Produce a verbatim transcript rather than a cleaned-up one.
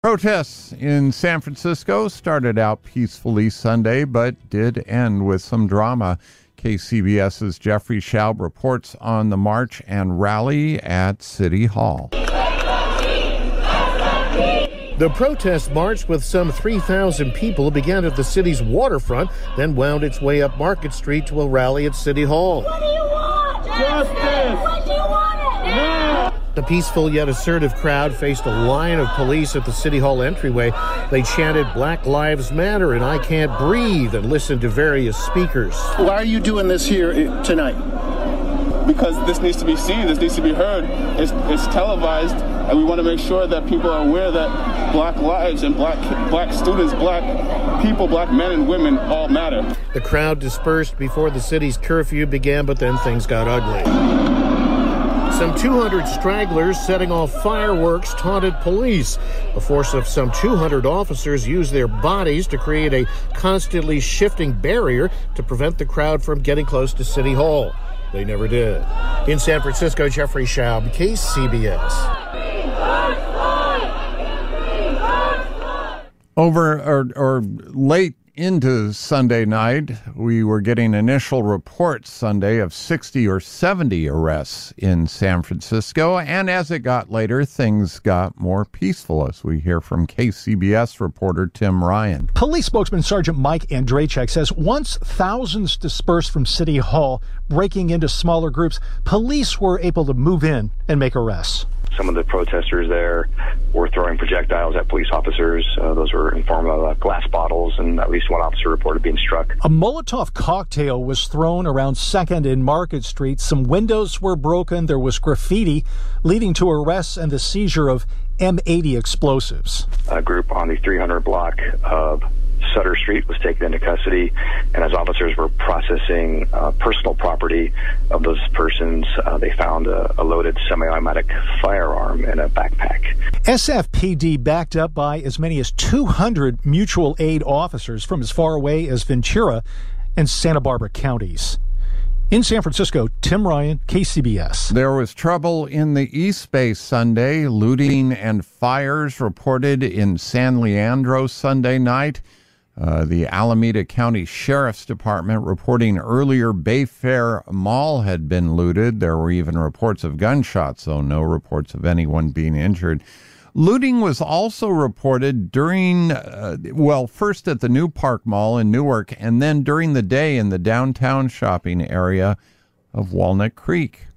Protests in San Francisco started out peacefully Sunday, but did end with some drama. KCBS's Jeffrey Schaub reports on the march and rally at City Hall. The protest march with some three thousand people began at the city's waterfront, then wound its way up Market Street to a rally at City Hall. What do you want? Justice! What do you want it now? The peaceful yet assertive crowd faced a line of police at the City Hall entryway. They chanted Black Lives Matter and I Can't Breathe and listened to various speakers. Why are you doing this here tonight? Because this needs to be seen, this needs to be heard. It's, it's televised, and we want to make sure that people are aware that black lives and black black students, black people, black men and women all matter. The crowd dispersed before the city's curfew began, but then things got ugly. Some two hundred stragglers setting off fireworks taunted police. A force of some two hundred officers used their bodies to create a constantly shifting barrier to prevent the crowd from getting close to City Hall. They never did. In San Francisco, Jeffrey Schaub, K C B S. Over or, or late into Sunday night, we were getting initial reports Sunday of sixty or seventy arrests in San Francisco. And as it got later, things got more peaceful, as we hear from K C B S reporter Tim Ryan. Police spokesman Sergeant Mike Andrzejczyk says once thousands dispersed from City Hall, breaking into smaller groups, police were able to move in and make arrests. Some of the protesters there were throwing projectiles at police officers. Uh, those were in form of uh, glass bottles, and at least one officer reported being struck. A Molotov cocktail was thrown around second and Market Street. Some windows were broken. There was graffiti, leading to arrests and the seizure of M eighty explosives. A group on the three hundred block of Sutter Street was taken into custody, and as officers were processing uh, personal property of those persons, uh, they found a, a loaded semi-automatic firearm in a backpack. S F P D backed up by as many as two hundred mutual aid officers from as far away as Ventura and Santa Barbara counties. In San Francisco, Tim Ryan, K C B S. There was trouble in the East Bay Sunday. Looting and fires reported in San Leandro Sunday night. Uh, the Alameda County Sheriff's Department reporting earlier Bayfair Mall had been looted. There were even reports of gunshots, though no reports of anyone being injured. Looting was also reported during, uh, well, first at the New Park Mall in Newark, and then during the day in the downtown shopping area of Walnut Creek.